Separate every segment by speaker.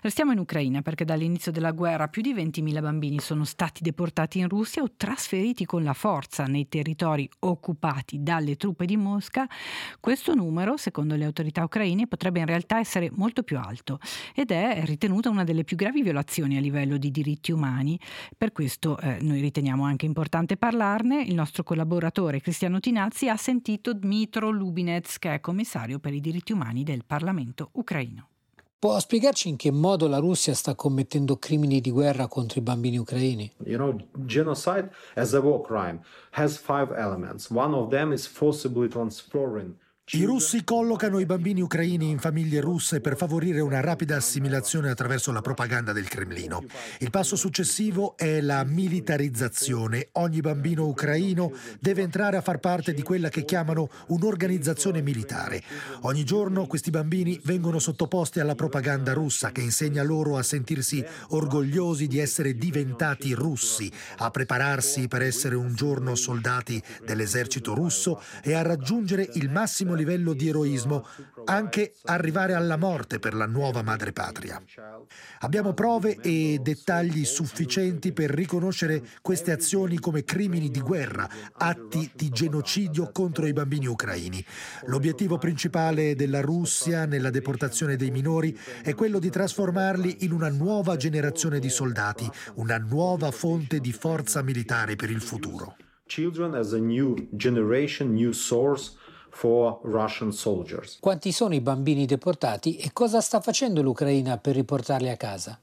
Speaker 1: Restiamo in Ucraina perché dall'inizio della guerra più di 20.000 bambini sono stati deportati in Russia o trasferiti con la forza nei territori occupati dalle truppe di Mosca. Questo numero, secondo le autorità ucraine, potrebbe in realtà essere molto più alto ed è ritenuta una delle più gravi violazioni a livello di diritti umani. Per questo noi riteniamo anche importante parlarne. Il nostro collaboratore Cristiano Tinazzi ha sentito Dmytro Lubinets, che è commissario per i diritti umani del Parlamento ucraino.
Speaker 2: Può spiegarci in che modo la Russia sta commettendo crimini di guerra contro i bambini ucraini?
Speaker 3: Genocide as a war crime has 5 elements. One of them is forcibly transferring.
Speaker 4: I russi collocano i bambini ucraini in famiglie russe per favorire una rapida assimilazione attraverso la propaganda del Cremlino. Il passo successivo è la militarizzazione. Ogni bambino ucraino deve entrare a far parte di quella che chiamano un'organizzazione militare. Ogni giorno questi bambini vengono sottoposti alla propaganda russa che insegna loro a sentirsi orgogliosi di essere diventati russi, a prepararsi per essere un giorno soldati dell'esercito russo e a raggiungere il massimo livello di eroismo, anche arrivare alla morte per la nuova madrepatria. Abbiamo prove e dettagli sufficienti per riconoscere queste azioni come crimini di guerra, atti di genocidio contro i bambini ucraini. L'obiettivo principale della Russia nella deportazione dei minori è quello di trasformarli in una nuova generazione di soldati, una nuova fonte di forza militare per il futuro.
Speaker 3: Children as a new generation, new source for Russian soldiers.
Speaker 2: Quanti sono i bambini deportati e cosa sta facendo l'Ucraina per riportarli a casa?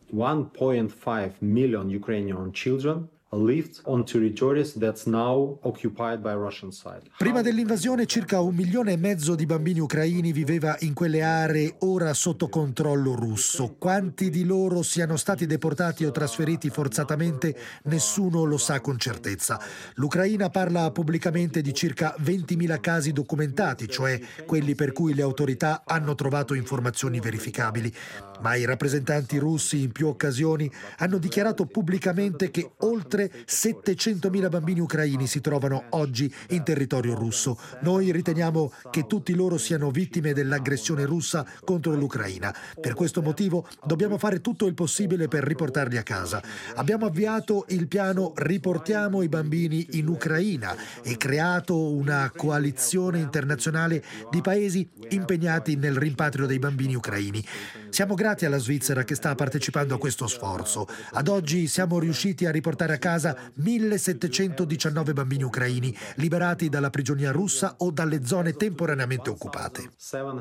Speaker 3: 1.5 million Ukrainian children lived on territories that's now occupied by Russian side.
Speaker 4: Prima dell'invasione circa 1,5 milioni di bambini ucraini viveva in quelle aree ora sotto controllo russo. Quanti di loro siano stati deportati o trasferiti forzatamente nessuno lo sa con certezza. L'Ucraina parla pubblicamente di circa 20.000 casi documentati, cioè quelli per cui le autorità hanno trovato informazioni verificabili. Ma i rappresentanti russi in più occasioni hanno dichiarato pubblicamente che oltre 700.000 bambini ucraini si trovano oggi in territorio russo. Noi riteniamo che tutti loro siano vittime dell'aggressione russa contro l'Ucraina. Per questo motivo dobbiamo fare tutto il possibile per riportarli a casa. Abbiamo avviato il piano Riportiamo i bambini in Ucraina e creato una coalizione internazionale di paesi impegnati nel rimpatrio dei bambini ucraini. Siamo grati alla Svizzera che sta partecipando a questo sforzo. Ad oggi siamo riusciti a riportare a casa 1.719 bambini ucraini liberati dalla prigionia russa o dalle zone temporaneamente occupate.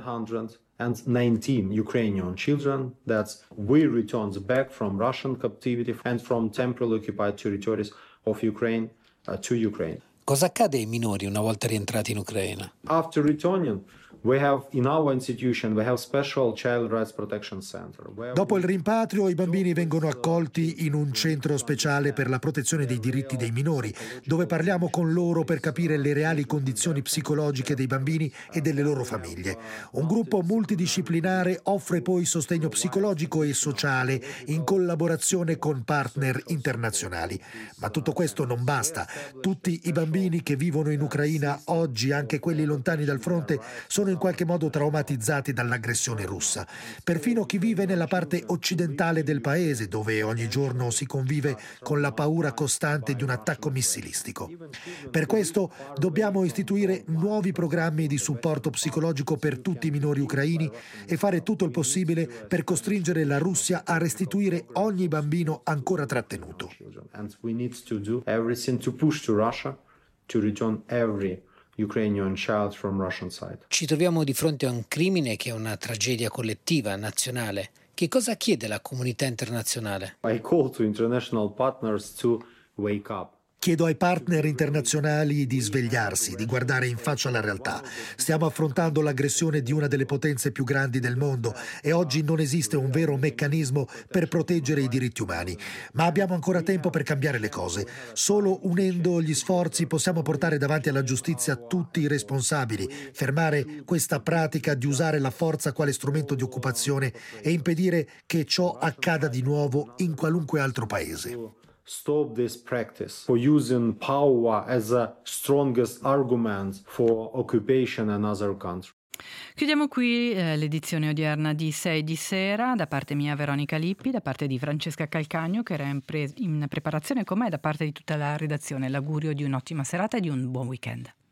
Speaker 3: 719 Ukrainian children that we returned back from Russian captivity and from temporarily occupied territories of Ukraine to Ukraine.
Speaker 2: Cosa accade ai minori una volta rientrati in Ucraina?
Speaker 3: After returning, we have in our institution we have special child rights protection center.
Speaker 4: Dopo il rimpatrio i bambini vengono accolti in un centro speciale per la protezione dei diritti dei minori, dove parliamo con loro per capire le reali condizioni psicologiche dei bambini e delle loro famiglie. Un gruppo multidisciplinare offre poi sostegno psicologico e sociale in collaborazione con partner internazionali. Ma tutto questo non basta. Tutti i bambini che vivono in Ucraina oggi, anche quelli lontani dal fronte, sono in qualche modo traumatizzati dall'aggressione russa. Perfino chi vive nella parte occidentale del paese, dove ogni giorno si convive con la paura costante di un attacco missilistico. Per questo dobbiamo istituire nuovi programmi di supporto psicologico per tutti i minori ucraini e fare tutto il possibile per costringere la Russia a restituire ogni bambino ancora trattenuto.
Speaker 3: And we need to do everything to push to Russia to return every Ukrainian child from Russian side.
Speaker 2: Ci troviamo di fronte a un crimine che è una tragedia collettiva, nazionale. Che cosa chiede la comunità internazionale?
Speaker 3: I call to international partners to wake up.
Speaker 4: Chiedo ai partner internazionali di svegliarsi, di guardare in faccia la realtà. Stiamo affrontando l'aggressione di una delle potenze più grandi del mondo e oggi non esiste un vero meccanismo per proteggere i diritti umani. Ma abbiamo ancora tempo per cambiare le cose. Solo unendo gli sforzi possiamo portare davanti alla giustizia tutti i responsabili, fermare questa pratica di usare la forza quale strumento di occupazione e impedire che ciò accada di nuovo in qualunque altro paese.
Speaker 3: Stop this practice for using power as the strongest argument for occupation in other countries.
Speaker 1: Chiudiamo qui l'edizione odierna di 6 di sera, da parte mia Veronica Lippi, da parte di Francesca Calcagno che era in preparazione con me, da parte di tutta la redazione. L'augurio di un'ottima serata e di un buon weekend.